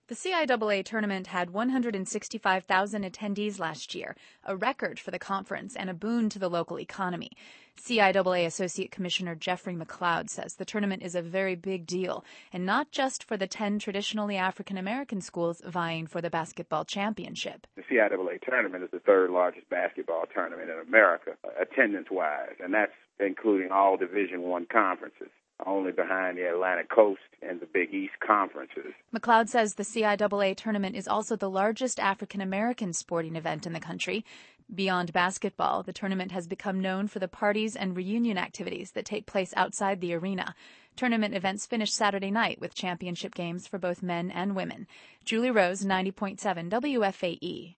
The CIAA tournament had 165,000 attendees last year, a record for the conference and a boon to the local economy. CIAA Associate Commissioner Jeffrey McLeod says the tournament is a very big deal, and not just for the 10 traditionally African-American schools vying for the basketball championship. The CIAA tournament is the third largest basketball tournament in America, attendance-wise, and that's including all Division I conferences, only behind the Atlantic Coast and the Big East conferences. McLeod says the CIAA tournament is also the largest African-American sporting event in the country. Beyond basketball, the tournament has become known for the parties and reunion activities that take place outside the arena. Tournament events finish Saturday night with championship games for both men and women. Julie Rose, 90.7 WFAE.